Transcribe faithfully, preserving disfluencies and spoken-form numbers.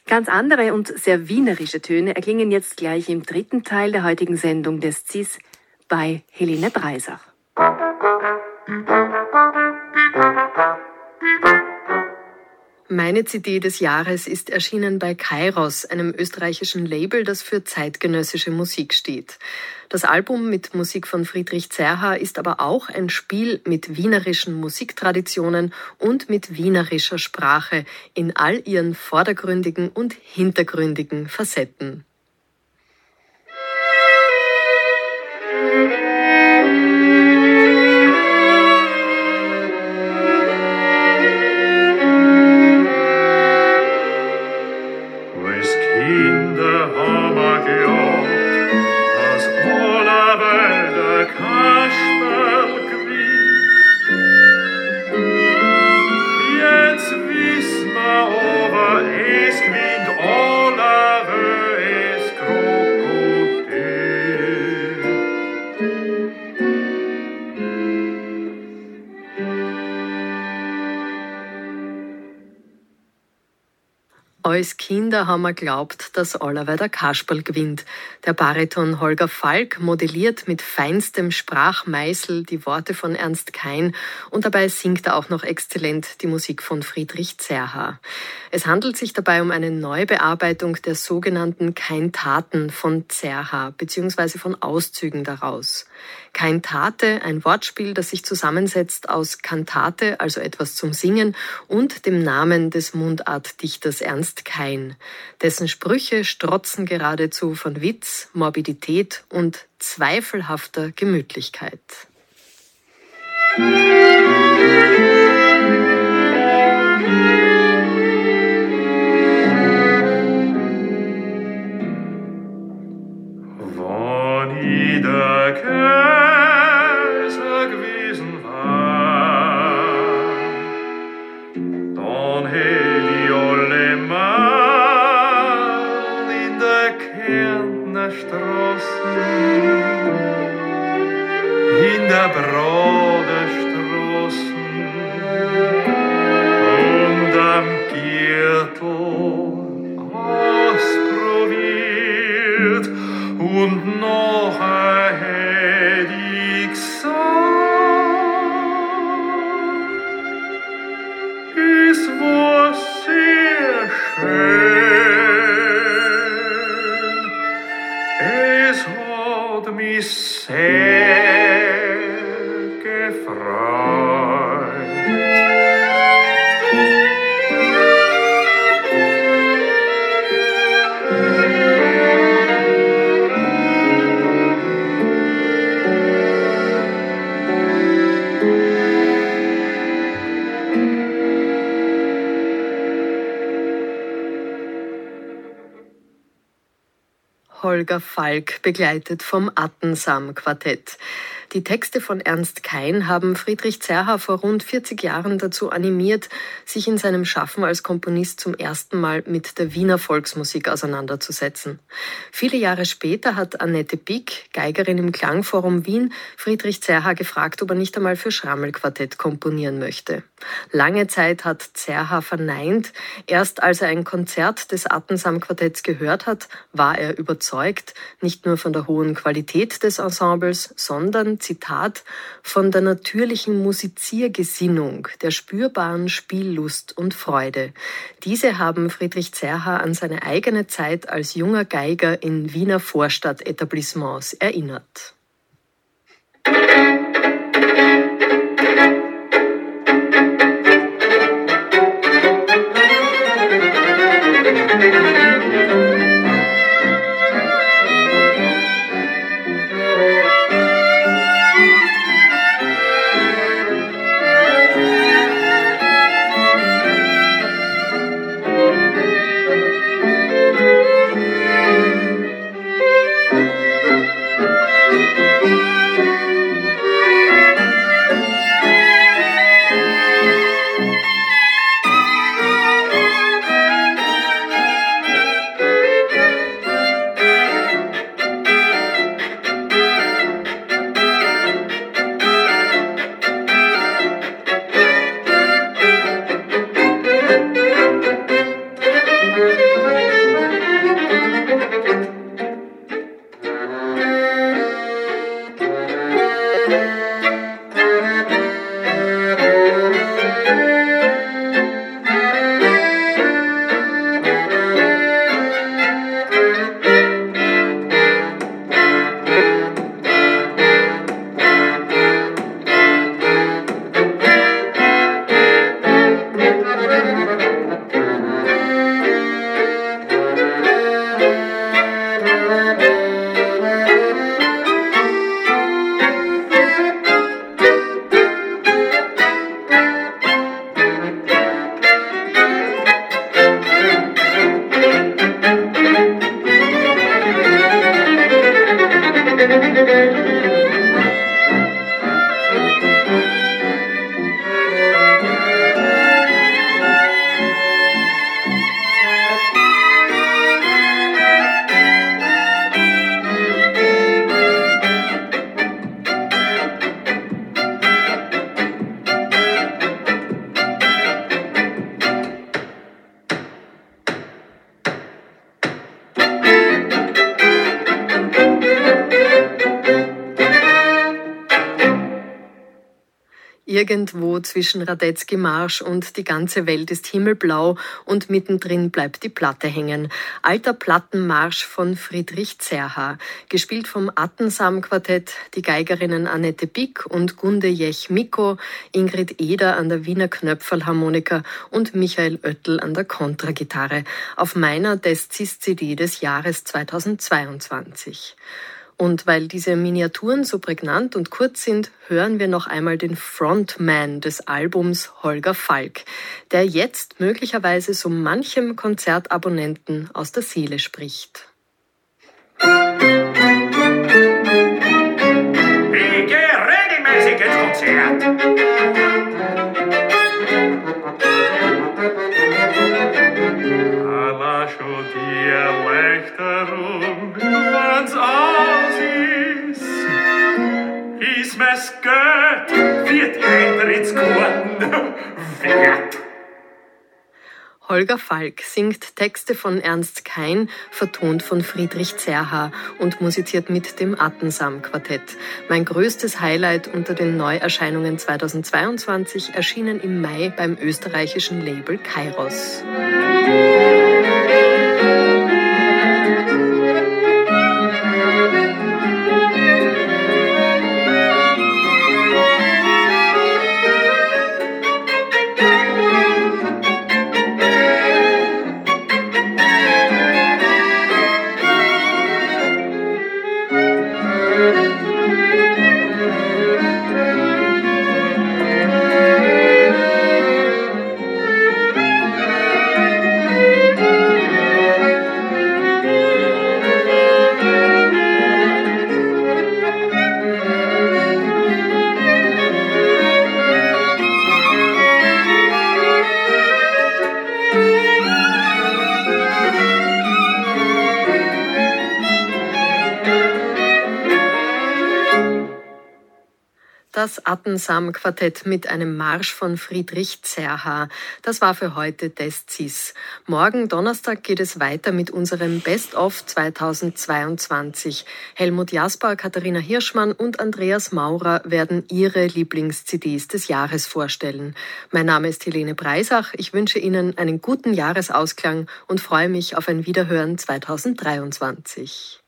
Ganz andere und sehr wienerische Töne erklingen jetzt gleich im dritten Teil der heutigen Sendung des Z I S bei Helene Breisach. Meine C D des Jahres ist erschienen bei Kairos, einem österreichischen Label, das für zeitgenössische Musik steht. Das Album mit Musik von Friedrich Zerha ist aber auch ein Spiel mit wienerischen Musiktraditionen und mit wienerischer Sprache in all ihren vordergründigen und hintergründigen Facetten. Als Kinder haben wir geglaubt, dass allerweil der Kasperl gewinnt. Der Bariton Holger Falk modelliert mit feinstem Sprachmeißel die Worte von Ernst Kein und dabei singt er auch noch exzellent die Musik von Friedrich Zerha. Es handelt sich dabei um eine Neubearbeitung der sogenannten Kaintaten von Zerha bzw. von Auszügen daraus. Kaintate, ein Wortspiel, das sich zusammensetzt aus Kantate, also etwas zum Singen, und dem Namen des Mundartdichters Ernst Kein. Dessen Sprüche strotzen geradezu von Witz, Morbidität und zweifelhafter Gemütlichkeit. In der Brode Straßen und am Gürtel ausprobiert und noch ein hätt ich gesagt, es war sehr schön, es hat mich sehr gefreut. Holger Falk, begleitet vom Attensam-Quartett. Die Texte von Ernst Kein haben Friedrich Zerha vor rund vierzig Jahren dazu animiert, sich in seinem Schaffen als Komponist zum ersten Mal mit der Wiener Volksmusik auseinanderzusetzen. Viele Jahre später hat Annette Pick, Geigerin im Klangforum Wien, Friedrich Zerha gefragt, ob er nicht einmal für Schrammel-Quartett komponieren möchte. Lange Zeit hat Zerha verneint. Erst als er ein Konzert des Attensam-Quartetts gehört hat, war er überzeugt, nicht nur von der hohen Qualität des Ensembles, sondern, Zitat, von der natürlichen Musiziergesinnung, der spürbaren Spiellust und Freude. Diese haben Friedrich Zerha an seine eigene Zeit als junger Geiger in Wiener Vorstadtetablissements erinnert. Irgendwo zwischen Radetzky-Marsch und Die ganze Welt ist himmelblau und mittendrin bleibt die Platte hängen. Alter Plattenmarsch von Friedrich Zerha, gespielt vom Attensam-Quartett, die Geigerinnen Annette Bick und Gunde Jech-Mikko, Ingrid Eder an der Wiener Knöpferlharmonika und Michael Oettel an der Kontragitarre auf meiner Des-Cis-C D des Jahres zweitausendzweiundzwanzig. Und weil diese Miniaturen so prägnant und kurz sind, hören wir noch einmal den Frontman des Albums, Holger Falk, der jetzt möglicherweise so manchem Konzertabonnenten aus der Seele spricht. Ich gehe regelmäßig ins Konzert. Aber schon die Erleichterung, wenn's aus ist, ist mir's Geld für die Eintrittskarten wert. Holger Falk singt Texte von Ernst Kein, vertont von Friedrich Zerha und musiziert mit dem Attensam-Quartett. Mein größtes Highlight unter den Neuerscheinungen zweitausendzweiundzwanzig, erschienen im Mai beim österreichischen Label Kairos. Das Attensam-Quartett mit einem Marsch von Friedrich Zerha. Das war für heute Des-Cis. Morgen Donnerstag geht es weiter mit unserem Best-of zweitausendzweiundzwanzig. Helmut Jasper, Katharina Hirschmann und Andreas Maurer werden ihre Lieblings-C Ds des Jahres vorstellen. Mein Name ist Helene Breisach. Ich wünsche Ihnen einen guten Jahresausklang und freue mich auf ein Wiederhören zweitausenddreiundzwanzig.